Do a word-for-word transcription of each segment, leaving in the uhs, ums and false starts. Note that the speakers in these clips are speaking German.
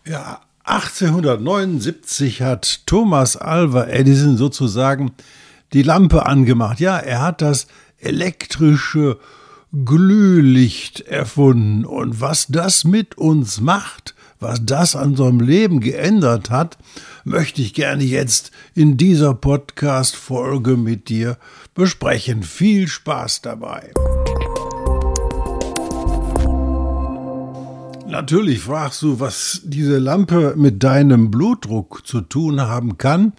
Ja, achtzehnhundertneunundsiebzig hat Thomas Alva Edison sozusagen die Lampe angemacht. Ja, er hat das elektrische Glühlicht erfunden. Und was das mit uns macht, was das an unserem Leben geändert hat, möchte ich gerne jetzt in dieser Podcast-Folge mit dir besprechen. Viel Spaß dabei! Natürlich fragst du, was diese Lampe mit deinem Blutdruck zu tun haben kann.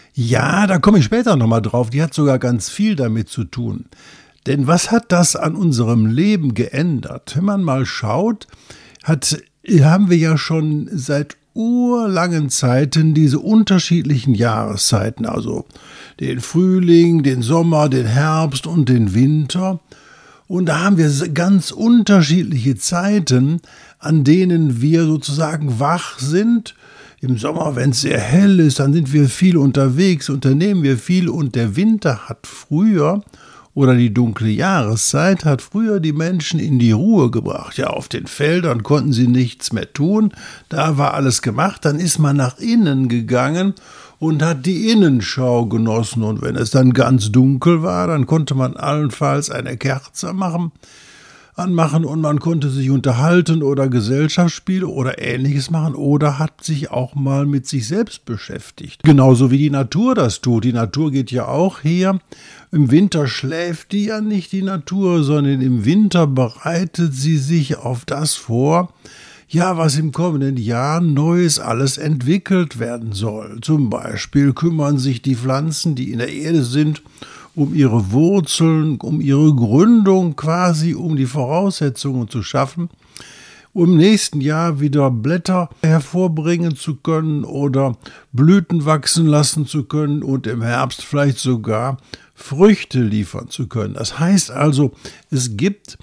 Ja, da komme ich später nochmal drauf. Die hat sogar ganz viel damit zu tun. Denn was hat das an unserem Leben geändert? Wenn man mal schaut, hat, haben wir ja schon seit urlangen Zeiten diese unterschiedlichen Jahreszeiten, also den Frühling, den Sommer, den Herbst und den Winter. Und da haben wir ganz unterschiedliche Zeiten, an denen wir sozusagen wach sind. Im Sommer, wenn es sehr hell ist, dann sind wir viel unterwegs, unternehmen wir viel. Und der Winter hat früher, oder die dunkle Jahreszeit, hat früher die Menschen in die Ruhe gebracht. Ja, auf den Feldern konnten sie nichts mehr tun, da war alles gemacht. Dann ist man nach innen gegangen und hat die Innenschau genossen. Und wenn es dann ganz dunkel war, dann konnte man allenfalls eine Kerze machen, anmachen und man konnte sich unterhalten oder Gesellschaftsspiele oder Ähnliches machen oder hat sich auch mal mit sich selbst beschäftigt. Genauso wie die Natur das tut. Die Natur geht ja auch her. Im Winter schläft die ja nicht, die Natur, sondern im Winter bereitet sie sich auf das vor, ja, was im kommenden Jahr Neues alles entwickelt werden soll. Zum Beispiel kümmern sich die Pflanzen, die in der Erde sind, um ihre Wurzeln, um ihre Gründung quasi, um die Voraussetzungen zu schaffen, um im nächsten Jahr wieder Blätter hervorbringen zu können oder Blüten wachsen lassen zu können und im Herbst vielleicht sogar Früchte liefern zu können. Das heißt also, es gibt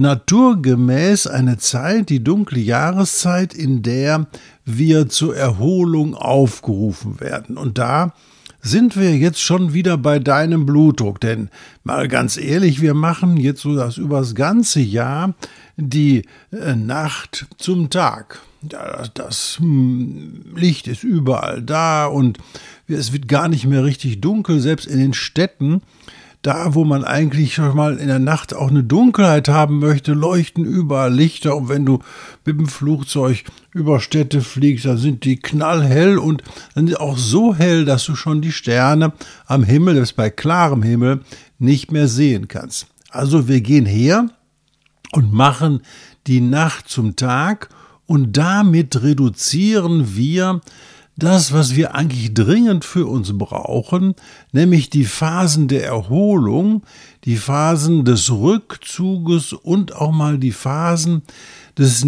naturgemäß eine Zeit, die dunkle Jahreszeit, in der wir zur Erholung aufgerufen werden. Und da sind wir jetzt schon wieder bei deinem Blutdruck. Denn mal ganz ehrlich, wir machen jetzt so das über das ganze Jahr die äh, Nacht zum Tag. Das, das hm, Licht ist überall da und es wird gar nicht mehr richtig dunkel, selbst in den Städten. Da, wo man eigentlich schon mal in der Nacht auch eine Dunkelheit haben möchte, leuchten überall Lichter. Und wenn du mit dem Flugzeug über Städte fliegst, dann sind die knallhell und dann sind auch so hell, dass du schon die Sterne am Himmel, selbst bei klarem Himmel, nicht mehr sehen kannst. Also wir gehen her und machen die Nacht zum Tag und damit reduzieren wir das, was wir eigentlich dringend für uns brauchen, nämlich die Phasen der Erholung, die Phasen des Rückzuges und auch mal die Phasen des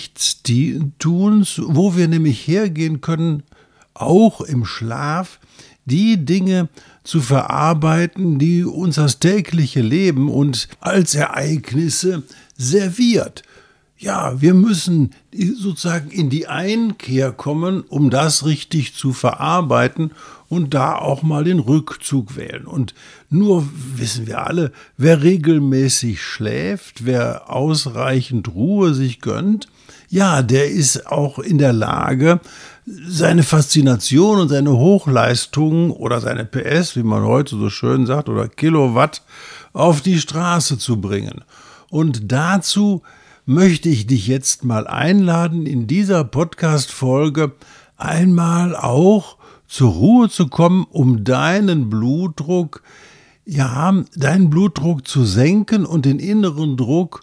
Nichtstuns, wo wir nämlich hergehen können, auch im Schlaf, die Dinge zu verarbeiten, die uns das tägliche Leben und als Ereignisse serviert. Ja, wir müssen sozusagen in die Einkehr kommen, um das richtig zu verarbeiten und da auch mal den Rückzug wählen. Und nur wissen wir alle, wer regelmäßig schläft, wer ausreichend Ruhe sich gönnt, ja, der ist auch in der Lage, seine Faszination und seine Hochleistungen oder seine P S, wie man heute so schön sagt, oder Kilowatt auf die Straße zu bringen. Und dazu möchte ich dich jetzt mal einladen, in dieser Podcast-Folge einmal auch zur Ruhe zu kommen, um deinen Blutdruck, ja, deinen Blutdruck zu senken und den inneren Druck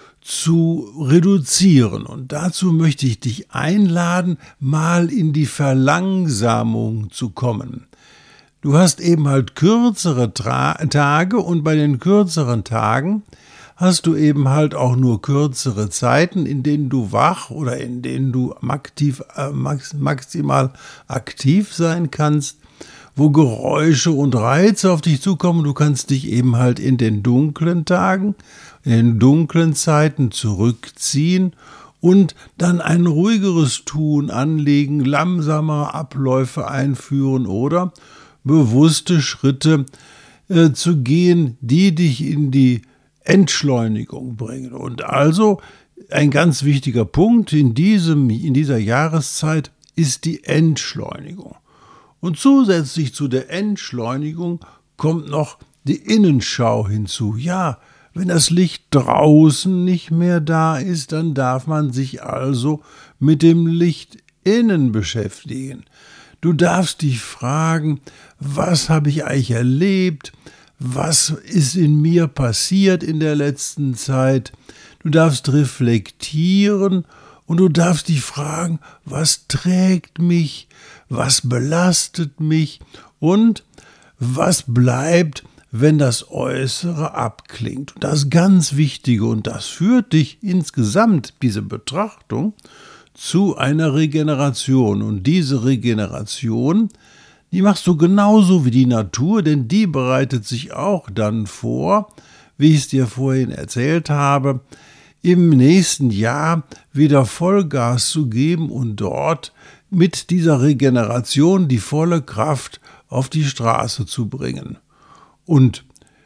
zu reduzieren. Und dazu möchte ich dich einladen, mal in die Verlangsamung zu kommen. Du hast eben halt kürzere Tra- Tage und bei den kürzeren Tagen hast du eben halt auch nur kürzere Zeiten, in denen du wach oder in denen du aktiv, äh, max, maximal aktiv sein kannst, wo Geräusche und Reize auf dich zukommen. Du kannst dich eben halt in den dunklen Tagen, in den dunklen Zeiten zurückziehen und dann ein ruhigeres Tun anlegen, langsamer Abläufe einführen oder bewusste Schritte äh, zu gehen, die dich in die Entschleunigung bringen. Und also ein ganz wichtiger Punkt in, diesem, in dieser Jahreszeit ist die Entschleunigung. Und zusätzlich zu der Entschleunigung kommt noch die Innenschau hinzu. Ja, wenn das Licht draußen nicht mehr da ist, dann darf man sich also mit dem Licht innen beschäftigen. Du darfst dich fragen, was habe ich eigentlich erlebt? Was ist in mir passiert in der letzten Zeit? Du darfst reflektieren und du darfst dich fragen, was trägt mich? Was belastet mich? Und was bleibt, wenn das Äußere abklingt? Und das ganz Wichtige, und das führt dich insgesamt, diese Betrachtung, zu einer Regeneration. Und diese Regeneration, die machst du genauso wie die Natur, denn die bereitet sich auch dann vor, wie ich es dir vorhin erzählt habe, im nächsten Jahr wieder Vollgas zu geben und dort mit dieser Regeneration die volle Kraft auf die Straße zu bringen. Und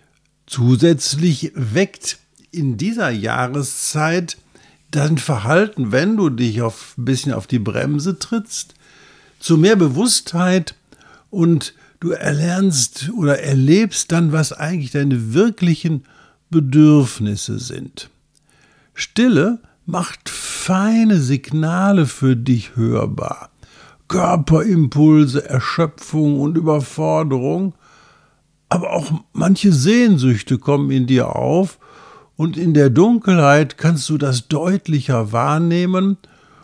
zusätzlich weckt in dieser Jahreszeit dein Verhalten, wenn du dich auf, ein bisschen auf die Bremse trittst, zu mehr Bewusstheit und du erlernst oder erlebst dann, was eigentlich deine wirklichen Bedürfnisse sind. Stille macht feine Signale für dich hörbar. Körperimpulse, Erschöpfung und Überforderung, aber auch manche Sehnsüchte kommen in dir auf und in der Dunkelheit kannst du das deutlicher wahrnehmen,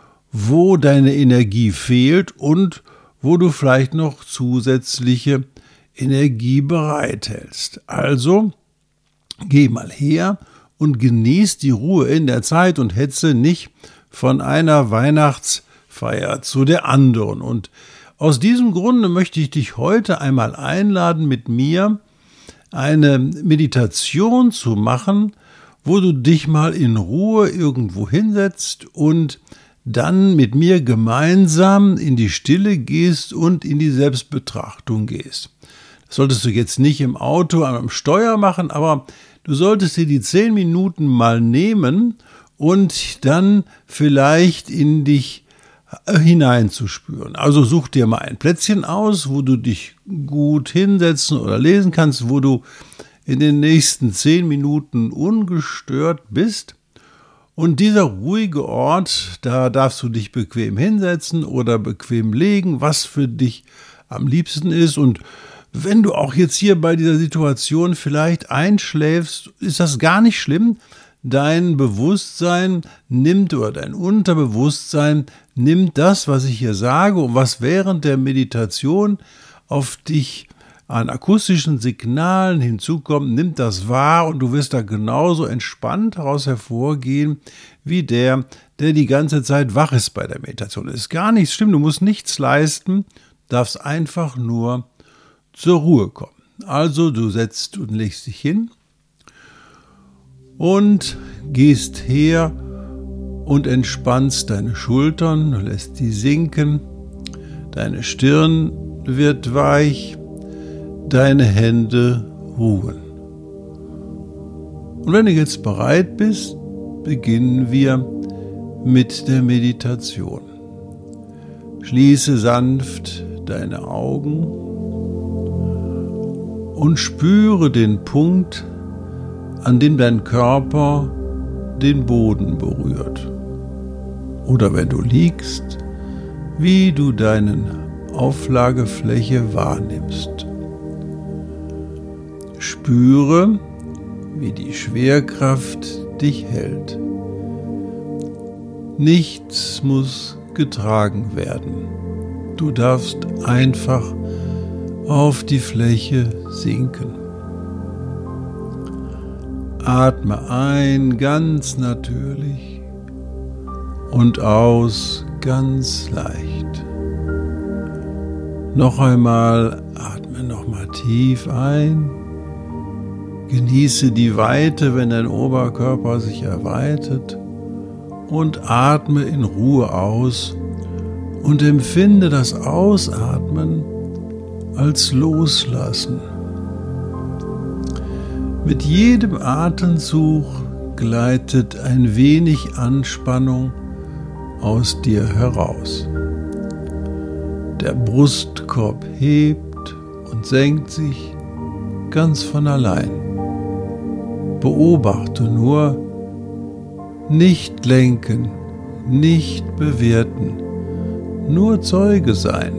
wo deine Energie fehlt und wo du vielleicht noch zusätzliche Energie bereithältst. Also geh mal her und genieß die Ruhe in der Zeit und hetze nicht von einer Weihnachtsfeier zu der anderen. Und aus diesem Grunde möchte ich dich heute einmal einladen, mit mir eine Meditation zu machen, wo du dich mal in Ruhe irgendwo hinsetzt und dann mit mir gemeinsam in die Stille gehst und in die Selbstbetrachtung gehst. Das solltest du jetzt nicht im Auto am Steuer machen, aber du solltest dir die zehn Minuten mal nehmen und dann vielleicht in dich hineinzuspüren. Also such dir mal ein Plätzchen aus, wo du dich gut hinsetzen oder lesen kannst, wo du in den nächsten zehn Minuten ungestört bist. Und dieser ruhige Ort, da darfst du dich bequem hinsetzen oder bequem legen, was für dich am liebsten ist. Und wenn du auch jetzt hier bei dieser Situation vielleicht einschläfst, ist das gar nicht schlimm. Dein Bewusstsein nimmt oder dein Unterbewusstsein nimmt das, was ich hier sage und was während der Meditation auf dich an akustischen Signalen hinzukommt, nimmt das wahr und du wirst da genauso entspannt daraus hervorgehen, wie der, der die ganze Zeit wach ist bei der Meditation. Das ist gar nichts schlimm, du musst nichts leisten, darfst einfach nur zur Ruhe kommen. Also du setzt und legst dich hin und gehst her und entspannst deine Schultern, du lässt die sinken, deine Stirn wird weich, deine Hände ruhen. Und wenn du jetzt bereit bist, beginnen wir mit der Meditation. Schließe sanft deine Augen und spüre den Punkt, an dem dein Körper den Boden berührt. Oder wenn du liegst, wie du deine Auflagefläche wahrnimmst. Spüre, wie die Schwerkraft dich hält. Nichts muss getragen werden. Du darfst einfach auf die Fläche sinken. Atme ein ganz natürlich und aus ganz leicht. Noch einmal atme nochmal tief ein. Genieße die Weite, wenn dein Oberkörper sich erweitert und atme in Ruhe aus und empfinde das Ausatmen als Loslassen. Mit jedem Atemzug gleitet ein wenig Anspannung aus dir heraus. Der Brustkorb hebt und senkt sich ganz von allein. Beobachte nur, nicht lenken, nicht bewerten, nur Zeuge sein.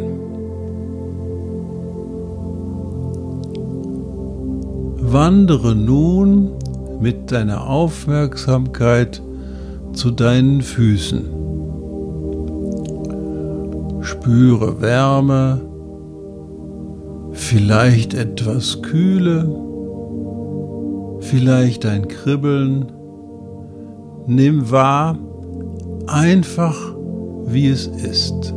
Wandere nun mit deiner Aufmerksamkeit zu deinen Füßen. Spüre Wärme, vielleicht etwas Kühle, vielleicht ein Kribbeln. Nimm wahr, einfach wie es ist.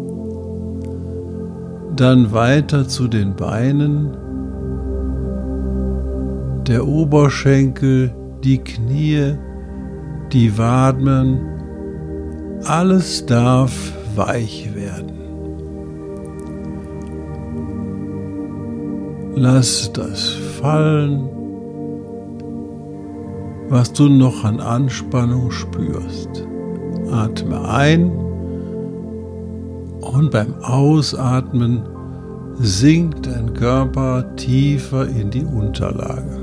Dann weiter zu den Beinen, der Oberschenkel, die Knie, die Waden, alles darf weich werden. Lass das fallen, was du noch an Anspannung spürst. Atme ein und beim Ausatmen sinkt dein Körper tiefer in die Unterlage.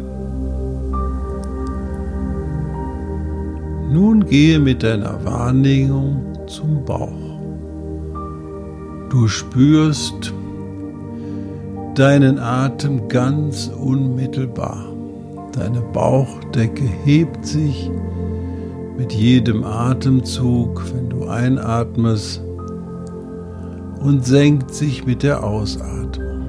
Nun gehe mit deiner Wahrnehmung zum Bauch. Du spürst deinen Atem ganz unmittelbar. Deine Bauchdecke hebt sich mit jedem Atemzug, wenn du einatmest, und senkt sich mit der Ausatmung.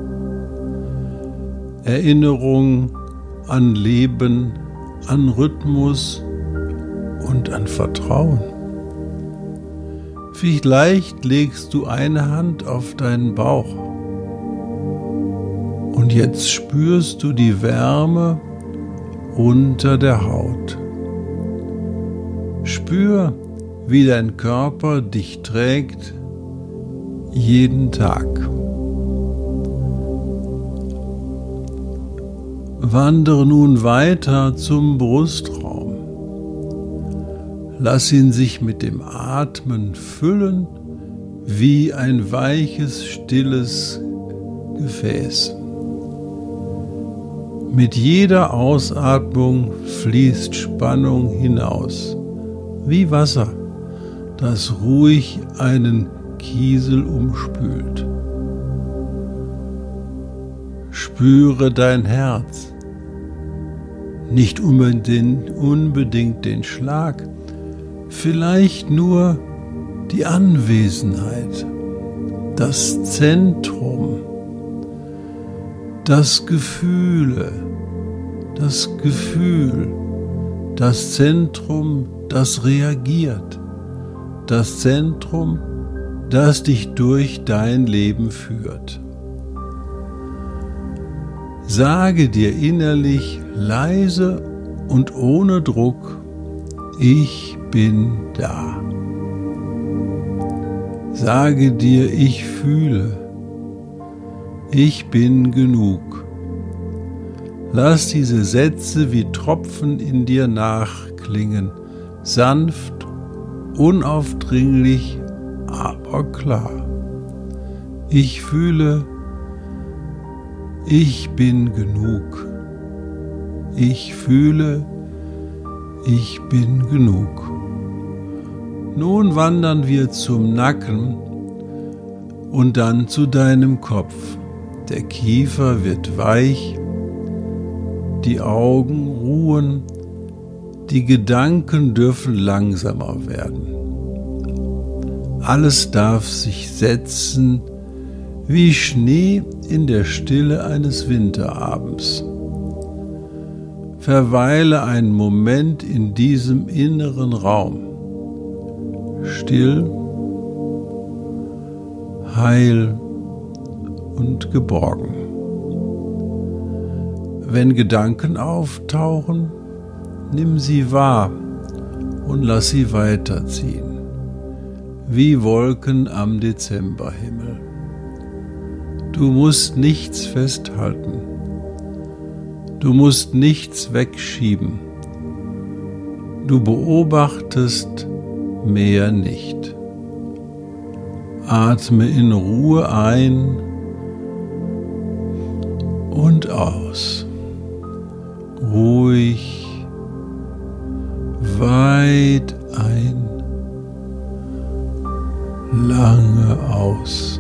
Erinnerung an Leben, an Rhythmus und an Vertrauen. Vielleicht legst du eine Hand auf deinen Bauch und jetzt spürst du die Wärme unter der Haut. Spür, wie dein Körper dich trägt jeden Tag. Wandere nun weiter zum Brustraum. Lass ihn sich mit dem Atmen füllen wie ein weiches, stilles Gefäß. Mit jeder Ausatmung fließt Spannung hinaus, wie Wasser, das ruhig einen Kiesel umspült. Spüre dein Herz, nicht unbedingt, unbedingt den Schlag, vielleicht nur die Anwesenheit, das Zentrum, das Gefühle, das Gefühl, das Zentrum, das reagiert, das Zentrum, das dich durch dein Leben führt. Sage dir innerlich leise und ohne Druck: Ich bin da. Sage dir: Ich fühle. Ich bin genug. Lass diese Sätze wie Tropfen in dir nachklingen, sanft, unaufdringlich, aber klar. Ich fühle. Ich bin genug. Ich fühle. Ich bin genug. Nun wandern wir zum Nacken und dann zu deinem Kopf. Der Kiefer wird weich, die Augen ruhen, die Gedanken dürfen langsamer werden. Alles darf sich setzen wie Schnee in der Stille eines Winterabends. Verweile einen Moment in diesem inneren Raum. Still, heil und geborgen. Wenn Gedanken auftauchen, nimm sie wahr und lass sie weiterziehen, wie Wolken am Dezemberhimmel. Du musst nichts festhalten. Du musst nichts wegschieben. Du beobachtest mehr nicht. Atme in Ruhe ein und aus. Ruhig, weit ein, lange aus.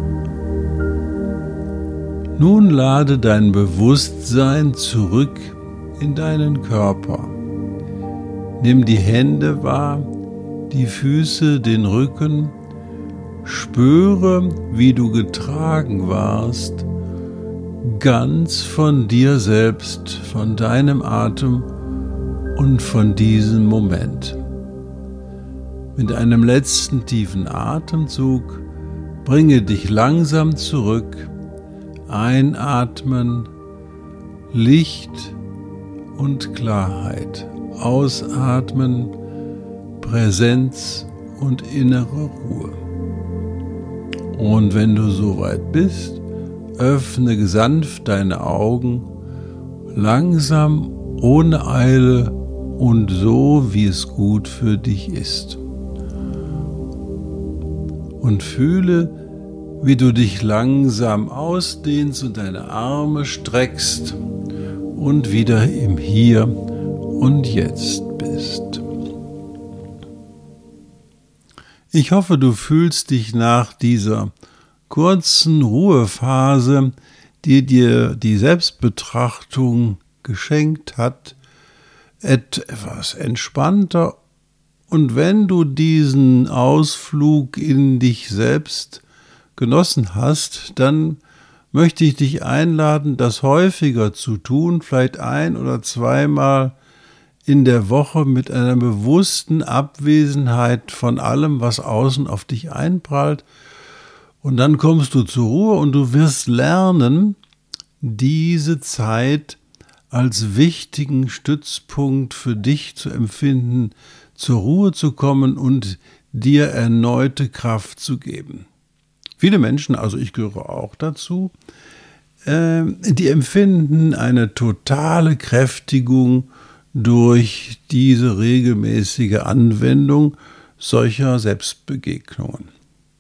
Nun lade dein Bewusstsein zurück in deinen Körper. Nimm die Hände wahr, die Füße, den Rücken. Spüre, wie du getragen warst, ganz von dir selbst, von deinem Atem und von diesem Moment. Mit einem letzten tiefen Atemzug bringe dich langsam zurück. Einatmen, Licht und Klarheit. Ausatmen, Präsenz und innere Ruhe. Und wenn du soweit bist, öffne sanft deine Augen, langsam, ohne Eile und so, wie es gut für dich ist. Und fühle, wie du dich langsam ausdehnst und deine Arme streckst und wieder im Hier und Jetzt bist. Ich hoffe, du fühlst dich nach dieser kurzen Ruhephase, die dir die Selbstbetrachtung geschenkt hat, etwas entspannter. Und wenn du diesen Ausflug in dich selbst genossen hast, dann möchte ich dich einladen, das häufiger zu tun, vielleicht ein- oder zweimal in der Woche mit einer bewussten Abwesenheit von allem, was außen auf dich einprallt. Und dann kommst du zur Ruhe und du wirst lernen, diese Zeit als wichtigen Stützpunkt für dich zu empfinden, zur Ruhe zu kommen und dir erneute Kraft zu geben. Viele Menschen, also ich gehöre auch dazu, äh, die empfinden eine totale Kräftigung durch diese regelmäßige Anwendung solcher Selbstbegegnungen.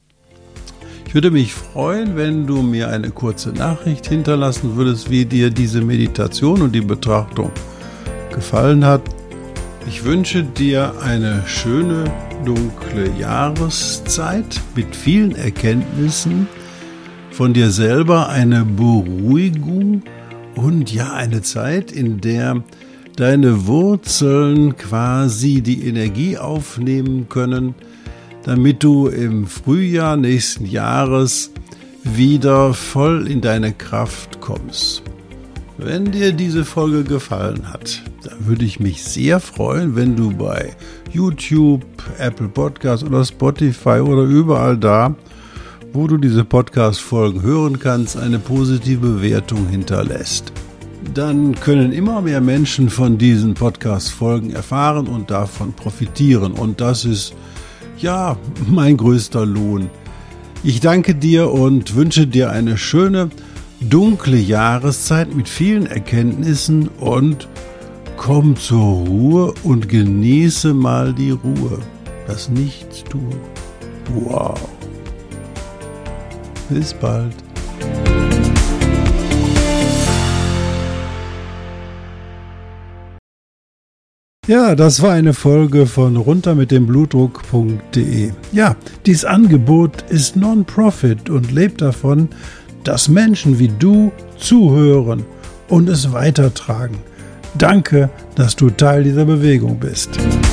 Ich würde mich freuen, wenn du mir eine kurze Nachricht hinterlassen würdest, wie dir diese Meditation und die Betrachtung gefallen hat. Ich wünsche dir eine schöne, dunkle Jahreszeit mit vielen Erkenntnissen von dir selber, eine Beruhigung und ja, eine Zeit, in der deine Wurzeln quasi die Energie aufnehmen können, damit du im Frühjahr nächsten Jahres wieder voll in deine Kraft kommst. Wenn dir diese Folge gefallen hat, dann würde ich mich sehr freuen, wenn du bei YouTube, Apple Podcasts oder Spotify oder überall da, wo du diese Podcast-Folgen hören kannst, eine positive Bewertung hinterlässt. Dann können immer mehr Menschen von diesen Podcast-Folgen erfahren und davon profitieren. Und das ist, ja, mein größter Lohn. Ich danke dir und wünsche dir eine schöne, dunkle Jahreszeit mit vielen Erkenntnissen und komm zur Ruhe und genieße mal die Ruhe, das Nichtstun. Wow. Bis bald. Ja, das war eine Folge von runter mit dem Blutdruck punkt de. Ja, dieses Angebot ist Non-Profit und lebt davon, dass Menschen wie du zuhören und es weitertragen. Danke, dass du Teil dieser Bewegung bist.